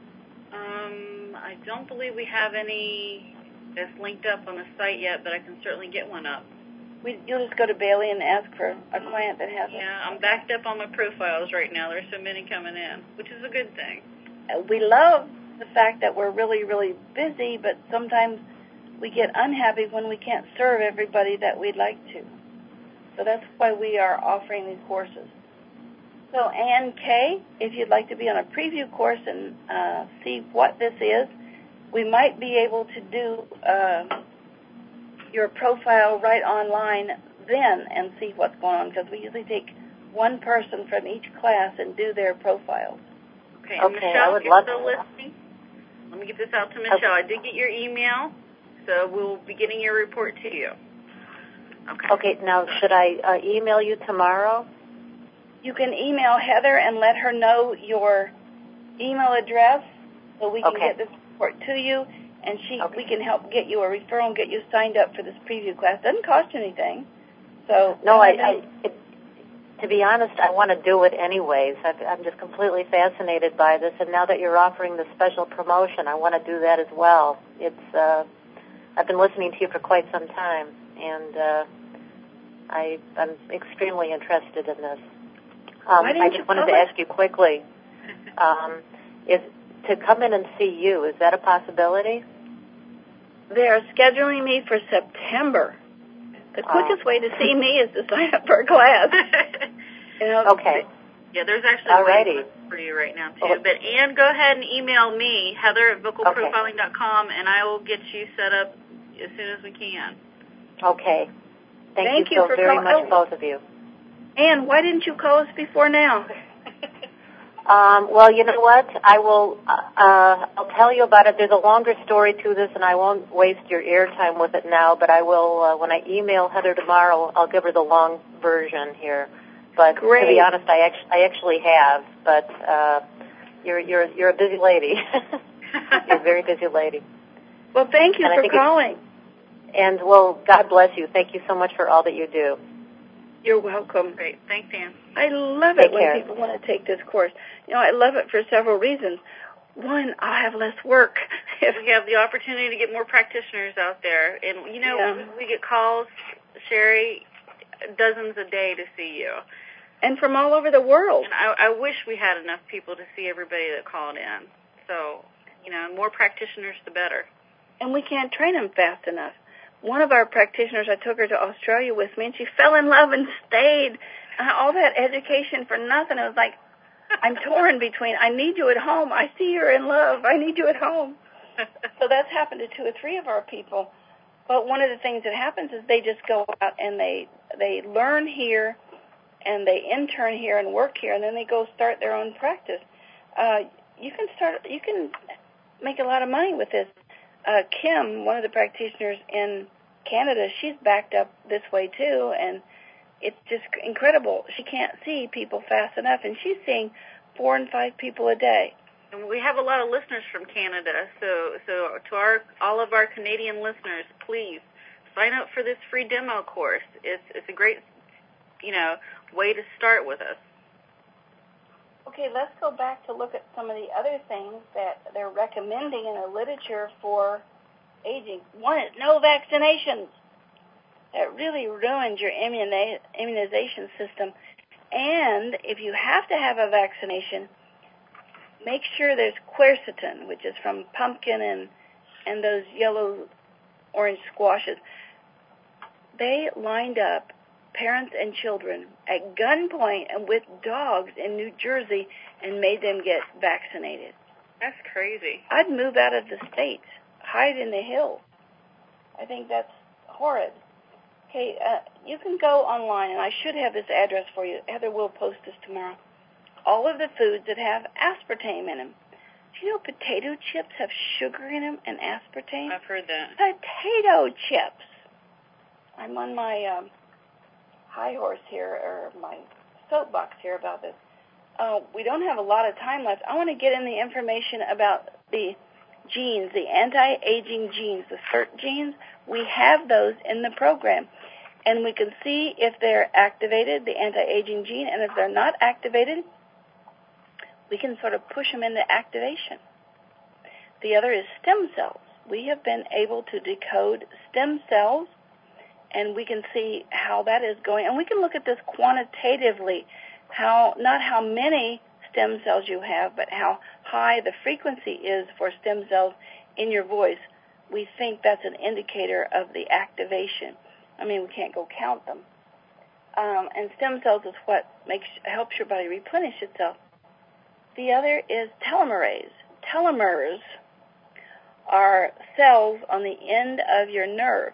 Um, I don't believe we have any that's linked up on the site yet, but I can certainly get one up. We, you'll just go to Bailey and ask for a client that has it. Yeah, I'm backed up on my profiles right now. There's so many coming in, which is a good thing. Uh, we love the fact that we're really, really busy, but sometimes we get unhappy when we can't serve everybody that we'd like to. So that's why we are offering these courses. So Ann K., if you'd like to be on a preview course and uh, see what this is, we might be able to do uh, your profile right online then and see what's going on, because we usually take one person from each class and do their profiles. Okay, and okay, Michelle, I would if love you're still to. listening, let me get this out to Michelle. Okay. I did get your email, so we'll be getting your report to you. Okay. Okay, now should I uh, email you tomorrow? You can email Heather and let her know your email address so we can okay. get this report to you, and she okay. we can help get you a referral and get you signed up for this preview class. Doesn't cost you anything. So no, I, any... I it, to be honest, I want to do it anyways. I've, I'm just completely fascinated by this, and now that you're offering the special promotion, I want to do that as well. It's uh, I've been listening to you for quite some time, and uh, I, I'm extremely interested in this. Um, Why didn't I you just wanted call to it? ask you quickly, um, is to come in and see you, is that a possibility? They are scheduling me for September. The quickest Oh. way to see me is to sign up for a class. You know, Okay. Yeah, there's actually Alrighty. ways for you right now, too. Well, But, Ann, go ahead and email me, Heather at vocal Okay. profiling dot com, and I will get you set up as soon as we can. Okay. Thank, Thank you you so for very call- much, oh. both of you. Ann, why didn't you call us before now? Um, well, you know what? I will. Uh, I'll tell you about it. There's a longer story to this, and I won't waste your airtime with it now. But I will uh, when I email Heather tomorrow. I'll give her the long version here. But Great. to be honest, I actually, I actually have. But uh, you're you're you're a busy lady. You're a very busy lady. Well, thank you And I for think it- calling. And well, God bless you. Thank you so much for all that you do. You're welcome. Great. Thanks, Ann. I love Take it when care. people want to take this course. You know, I love it for several reasons. One, I'll have less work. If We have the opportunity to get more practitioners out there. And, you know, Yeah. we, we get calls, Sherry, dozens a day to see you. and from all over the world. And I, I wish we had enough people to see everybody that called in. So, you know, more practitioners, the better. And we can't train them fast enough. One of our practitioners, I took her to Australia with me, and she fell in love and stayed. Uh, all that education for nothing. I was like, I'm torn between, I need you at home. I see you're in love. I need you at home. So that's happened to two or three of our people. But one of the things that happens is they just go out and they they learn here, and they intern here and work here, and then they go start their own practice. Uh, you can start. You can make a lot of money with this. Uh, Kim, one of the practitioners in Canada, she's backed up this way too, and it's just incredible. She can't see people fast enough, and she's seeing four and five people a day. And we have a lot of listeners from Canada, so so to our all of our Canadian listeners, please sign up for this free demo course. It's it's a great, you know, way to start with us. Okay, let's go back to look at some of the other things that they're recommending in the literature for aging. One is no vaccinations. That really ruins your immuna- immunization system. And if you have to have a vaccination, make sure there's quercetin, which is from pumpkin and, and those yellow-orange squashes. They lined up parents and children at gunpoint and with dogs in New Jersey and made them get vaccinated. That's crazy. I'd move out of the state, hide in the hills. I think that's horrid. Okay, uh, you can go online, and I should have this address for you. Heather will post this tomorrow. All of the foods that have aspartame in them. Do you know potato chips have sugar in them and aspartame? I've heard that. Potato chips. I'm on my um, high horse here, or my soapbox here about this. Uh, we don't have a lot of time left. I want to get in the information about the genes, the anti-aging genes, the C E R T genes. We have those in the program, and we can see if they're activated, the anti-aging gene, and if they're not activated, we can sort of push them into activation. The other is stem cells. We have been able to decode stem cells, and we can see how that is going. And we can look at this quantitatively, how not how many stem cells you have, but how high the frequency is for stem cells in your voice. We think that's an indicator of the activation. I mean, we can't go count them. Um, and stem cells is what makes helps your body replenish itself. The other is telomerase. Telomeres are cells on the end of your nerves,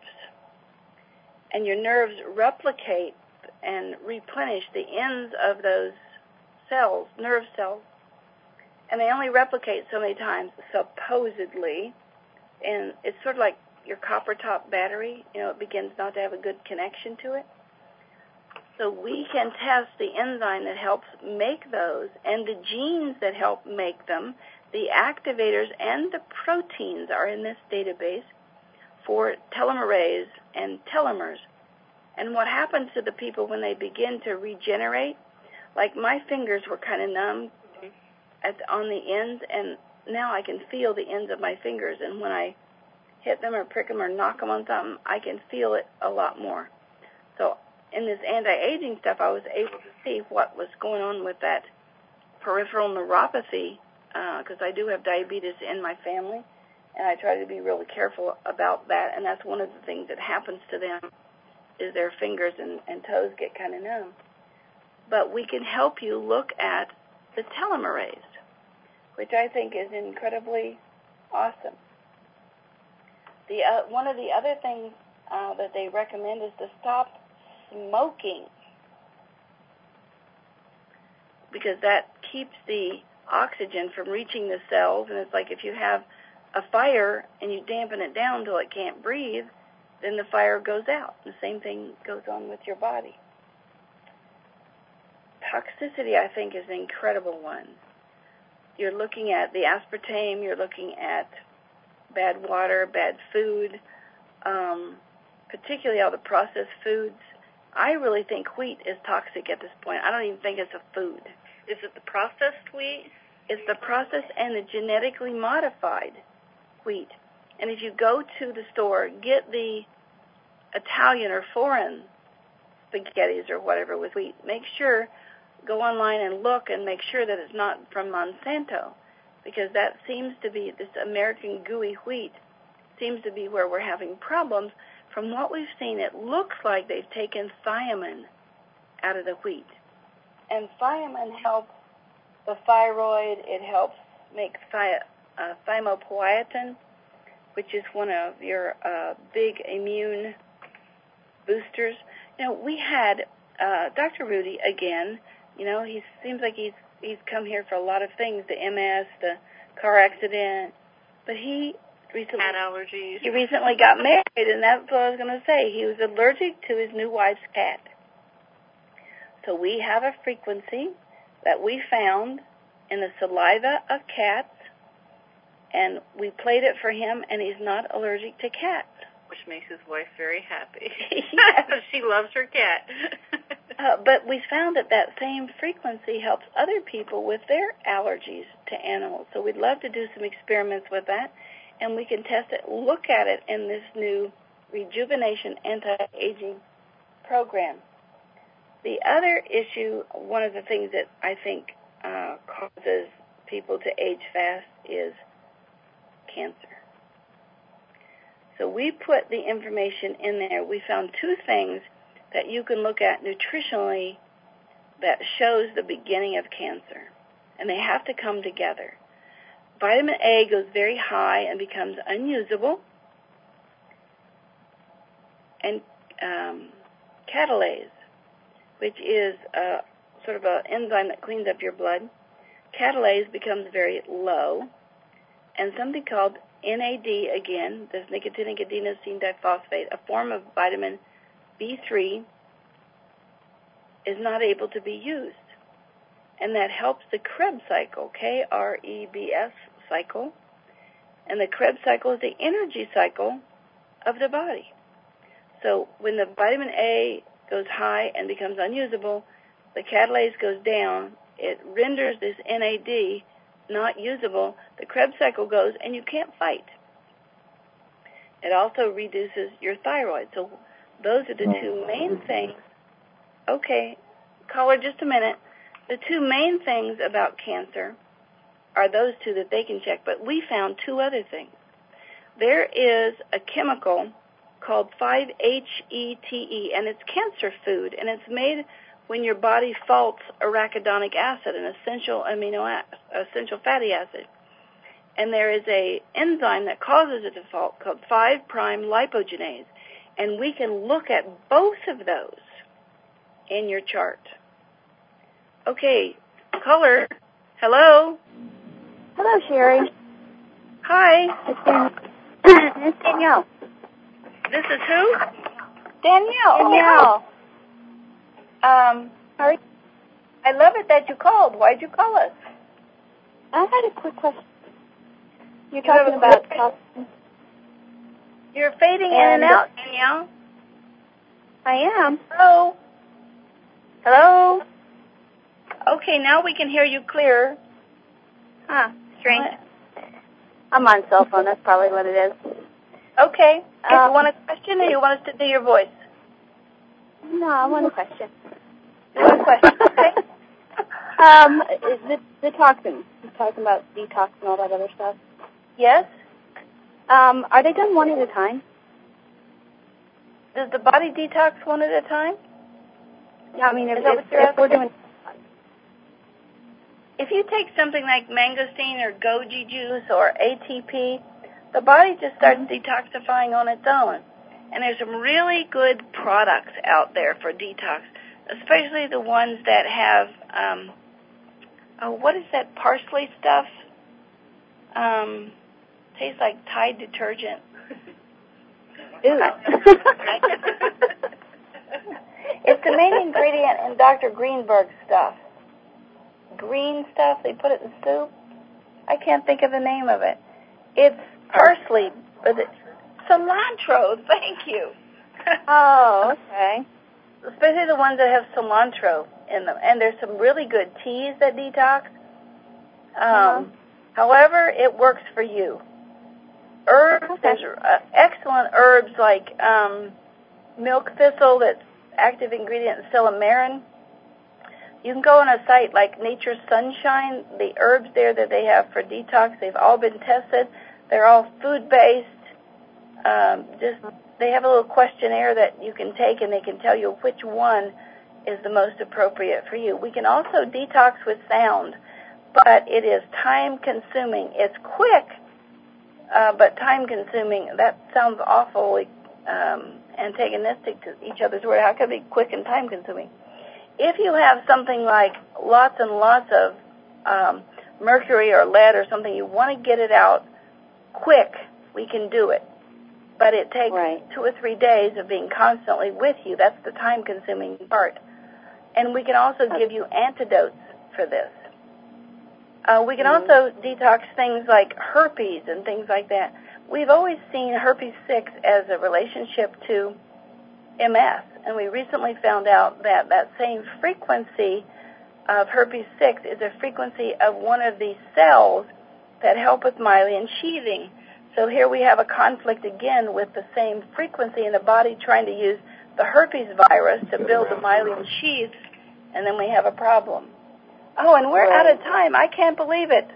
and your nerves replicate and replenish the ends of those cells, nerve cells, and they only replicate so many times, supposedly, and it's sort of like your copper top battery, you know, it begins not to have a good connection to it. So we can test the enzyme that helps make those and the genes that help make them. The activators and the proteins are in this database for telomerase and telomeres. And what happens to the people when they begin to regenerate, like my fingers were kind of numb at the, on the ends, and now I can feel the ends of my fingers, and when I hit them or prick them or knock them on something, I can feel it a lot more. So in this anti-aging stuff, I was able to see what was going on with that peripheral neuropathy, because uh, I do have diabetes in my family, and I try to be really careful about that, and that's one of the things that happens to them is their fingers and, and toes get kind of numb. But we can help you look at the telomerase, which I think is incredibly awesome. The uh, one of the other things uh, that they recommend is to stop smoking, because that keeps the oxygen from reaching the cells, and it's like if you have a fire and you dampen it down until it can't breathe, then the fire goes out. The same thing goes on with your body. Toxicity, I think, is an incredible one. You're looking at the aspartame, you're looking at bad water, bad food, um, particularly all the processed foods. I really think wheat is toxic at this point. I don't even think it's a food. Is it the processed wheat? It's the processed and the genetically modified wheat. And if you go to the store, get the Italian or foreign spaghettis or whatever with wheat. Make sure, go online and look and make sure that it's not from Monsanto, because that seems to be, this American gooey wheat seems to be where we're having problems. From what we've seen, it looks like they've taken thiamine out of the wheat. And thiamine helps the thyroid. It helps make thi- uh, thymopoietin, which is one of your uh, big immune boosters. You know, we had uh, Doctor Rudy again. You know, he seems like he's he's come here for a lot of things, the M S, the car accident, but he recently cat allergies. He recently got married, and that's what I was going to say. He was allergic to his new wife's cat. So we have a frequency that we found in the saliva of cats, and we played it for him, and he's not allergic to cats. Which makes his wife very happy. Yes. She loves her cat. uh, but we found that that same frequency helps other people with their allergies to animals. So we'd love to do some experiments with that, and we can test it, look at it in this new Rejuvenation Anti-Aging program. The other issue, one of the things that I think uh, causes people to age fast is cancer. So we put the information in there. We found two things that you can look at nutritionally that shows the beginning of cancer, and they have to come together. Vitamin A goes very high and becomes unusable, and um, catalase, which is a, sort of an enzyme that cleans up your blood, catalase becomes very low, and something called N A D, again, this nicotinic adenosine diphosphate, a form of vitamin B three, is not able to be used. And that helps the Krebs cycle, K R E B S cycle. And the Krebs cycle is the energy cycle of the body. So when the vitamin A goes high and becomes unusable, the catalase goes down, it renders this N A D not usable, the Krebs cycle goes, and you can't fight. It also reduces your thyroid. So those are the two main things. Okay, caller, just a minute. The two main things about cancer are those two that they can check, but we found two other things. There is a chemical called five H E T E, and it's cancer food, and it's made when your body faults arachidonic acid, an essential amino acid, essential fatty acid. And there is a enzyme that causes it to fault called five prime lipogenase, and we can look at both of those in your chart. Okay, caller, hello. Hello, Sherry. Hi. It's, Dan- it's Danielle. This is who? Danielle. Danielle. Um, Sorry? I love it that you called. Why'd you call us? I had a quick question. You're You have talking a about quick- toxins. You're fading in And- and out, Danielle. I am. Hello. Hello? Okay, now we can hear you clear. Huh, strange. I'm on cell phone. That's probably what it is. Okay. Um, you want a question or you want us to do your voice? No, I want a question. One question, okay? Um, is the, the toxins. You're talking about detox and all that other stuff. Yes? Um, are they done one at a time? Does the body detox one at a time? Yeah, I mean, if, Is that if, what you're if we're asking? doing... If you take something like mangosteen or goji juice or A T P, the body just starts mm-hmm. detoxifying on its own. And there's some really good products out there for detox, especially the ones that have, um, oh, what is that parsley stuff? Um, tastes like Tide detergent. Ew. It's the main ingredient in Doctor Greenberg's stuff. Green stuff, they put it in soup. I can't think of the name of it. It's parsley, but it's cilantro, thank you. Oh, okay. Especially the ones that have cilantro in them. And there's some really good teas that detox. Um, uh-huh. However, it works for you. Herbs, okay. There's uh, excellent herbs like um, milk thistle, that's active ingredient in silymarin. You can go on a site like Nature's Sunshine. The herbs there that they have for detox, they've all been tested. They're all food-based. Um, just they have a little questionnaire that you can take, and they can tell you which one is the most appropriate for you. We can also detox with sound, but it is time-consuming. It's quick, uh, but time-consuming. That sounds awfully um, antagonistic to each other's word. How can it be quick and time-consuming? If you have something like lots and lots of um, mercury or lead or something, you want to get it out quick, we can do it. But it takes right. two or three days of being constantly with you. That's the time-consuming part. And we can also give you antidotes for this. Uh, we can mm-hmm. also detox things like herpes and things like that. We've always seen herpes six as a relationship to M S, and we recently found out that that same frequency of herpes six is a frequency of one of the cells that help with myelin sheathing. So here we have a conflict again with the same frequency in the body trying to use the herpes virus to build the myelin sheaths, and then we have a problem. Oh, and we're right. out of time. I can't believe it.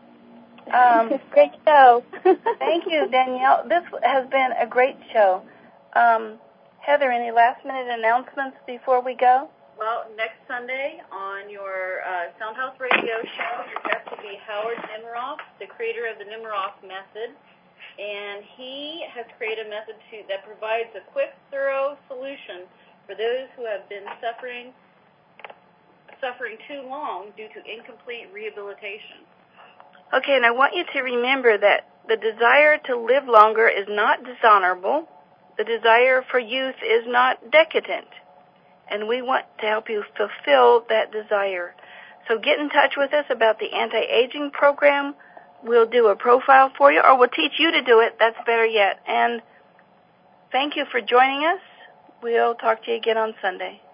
Um, great show. Thank you, Danielle. This has been a great show. Um, Heather, any last-minute announcements before we go? Well, next Sunday on your uh, Soundhouse Radio show, your guest will be Howard Nemiroff, the creator of the Nemiroff Method. And he has created a method to, that provides a quick, thorough solution for those who have been suffering suffering too long due to incomplete rehabilitation. Okay, and I want you to remember that the desire to live longer is not dishonorable. The desire for youth is not decadent. And we want to help you fulfill that desire. So get in touch with us about the anti-aging program. We'll do a profile for you, or we'll teach you to do it. That's better yet. And thank you for joining us. We'll talk to you again on Sunday.